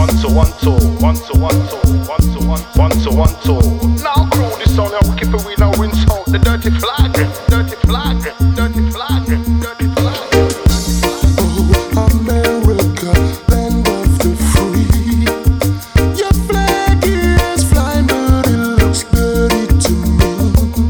Now crew this song, now we keep it, we now rinse out the dirty flag, dirty flag, dirty flag, dirty flag. Oh, America, land of the free. Your flag is flying, but it looks dirty to me.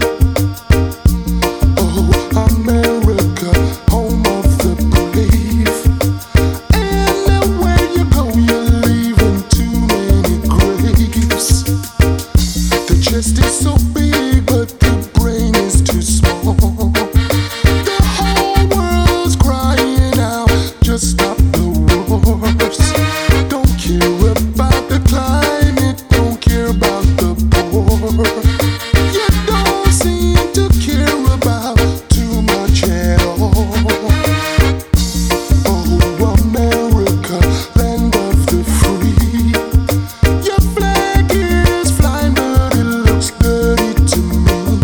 Oh, America, home of the brave. Anywhere you go, you're leaving too many graves. The chest is so big, but the brain is too small. The whole world's crying out, just stop the wars. Don't care about the climate, don't care about the poor. You don't seem to care about too much at all. Oh, America, land of the free. Your flag is flying, but it looks dirty to me.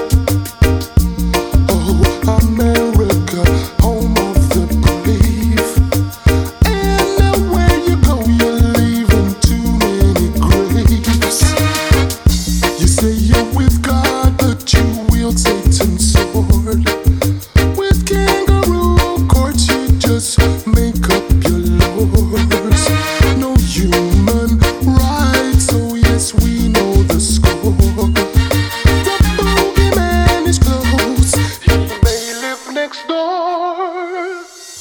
Oh, America, home of the brave. Anywhere you go, you're leaving too many graves. You say you're with God, but you wield Satan's sword. With kangaroo courts, you just make up your laws. No human rights, so yes, we know the score. The boogeyman is close, he may live next door.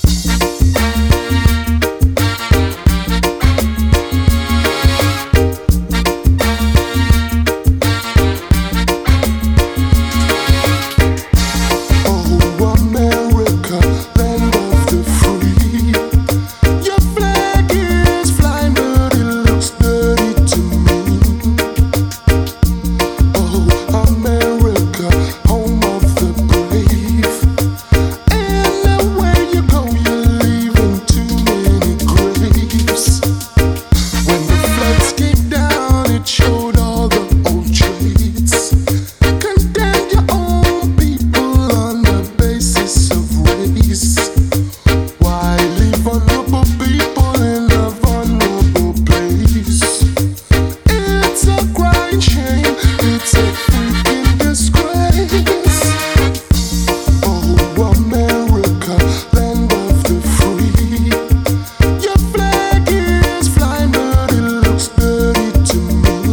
Oh, America, land of the free. Your flag is flying, but it looks dirty to me. Oh, America, home of the brave. Anywhere you go, you're leaving too many graves. When the floods came down, it showed all the old traits. Condemn your own people on the basis of race. Why leave vulnerable people in a vulnerable place? It's a crying shame, it's a freaking disgrace. Oh, America, land of the free. Your flag is flying, but it looks dirty to me.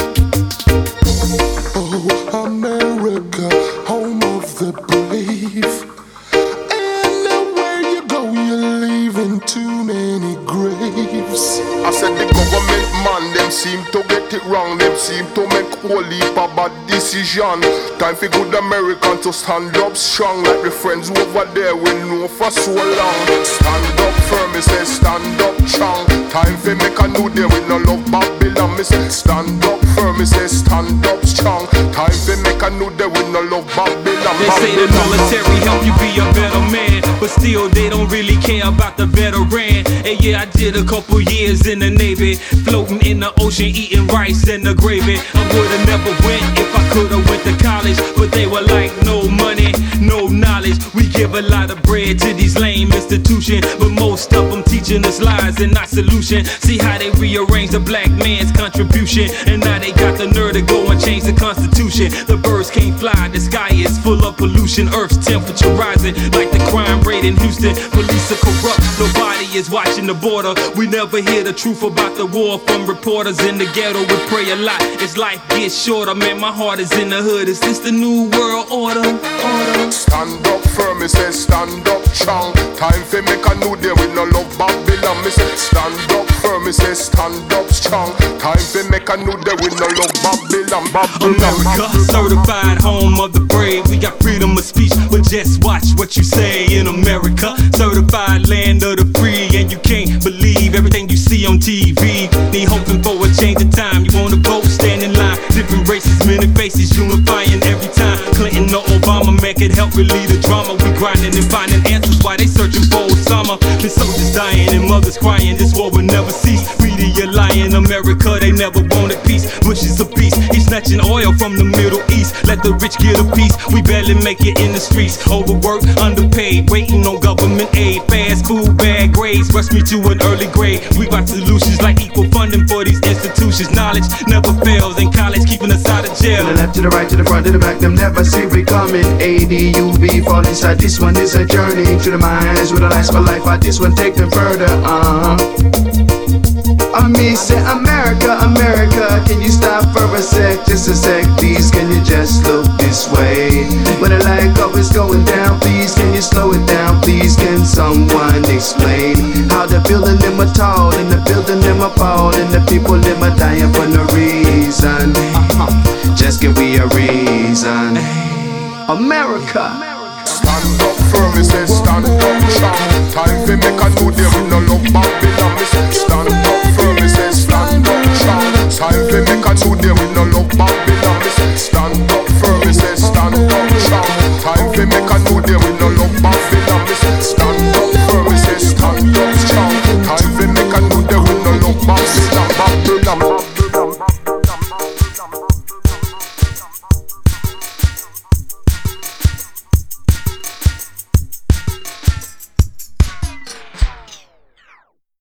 Oh, America, home of the brave. Anywhere you go, you're leaving too many graves. I said the government man, them seem to get it wrong. Them seem to make whole heap of bad decision. Time for good American to stand up strong, like the friends over there we know for so long. Stand up firm, me say stand up strong. Time for make a new day, we no love Babylon. Me say stand up firm, me say stand up strong. Time for make a new day, we no love Babylon. They say the military help you be a better man, but still they don't really care about the veteran. And yeah, I did a couple years in the Navy, floating in the ocean, eating rice and the gravy. I would've never went if I could've went to college, but they were like, no money, no knowledge. We give a lot of bread to these lame institutions, but most of them teaching us lies and not solution. See how they rearrange the black man's contribution, and now they got the nerve to go and change the constitution. The birds can't fly, the sky is full of pollution, Earth's temperature rising like the crime rate in Houston. Police are corrupt, nobody is watching the border. We never hear the truth about the war from reporters in the ghetto. We pray a lot as life gets shorter. Man, my heart is in the hood. Is this the new world order? Stand up firm, me say stand up strong. Time for make a new day, we no love Babylon. Me say stand up firm, me say stand up strong. Time for make a new day, we no love Babylon. America, certified home of the brave. We got freedom of speech, but just watch what you say in America. Certified land of the free, and you can't believe everything you see on TV. Need hoping for a change of time. You wanna vote, stand in line. Different races, many faces, unifying every time. Clinton or Obama, man, could help relieve the drama. We grinding and finding answers while they searching for Osama. The soldiers dying and mothers crying. This war will never cease. Media lying, America, they never wanted peace. Bushes of peace, he's snatching oil from the Middle East. Let the rich get a piece, we barely make it in the streets. Overworked, underpaid, waiting on government aid. Fast food, bad grades, rush me to an early grade. We got solutions like equal funding for these institutions. Knowledge never fails in college, keeping us out of jail. To the left, to the right, to the front, to the back, them never see we coming. ADUV, fall inside, this one is a journey. To the minds with a last for life, this one take them further, I mean, say America, America, can you stop for a sec, just a sec, please, can you just look this way? When the light up is going down, please, can you slow it down, please, can someone explain? How the building them are tall, and the building them are appalled, and the people them are dying for no reason. Just give me a reason. America. Stand up firm, me say stand up strong. Time fi make a new day, we no look back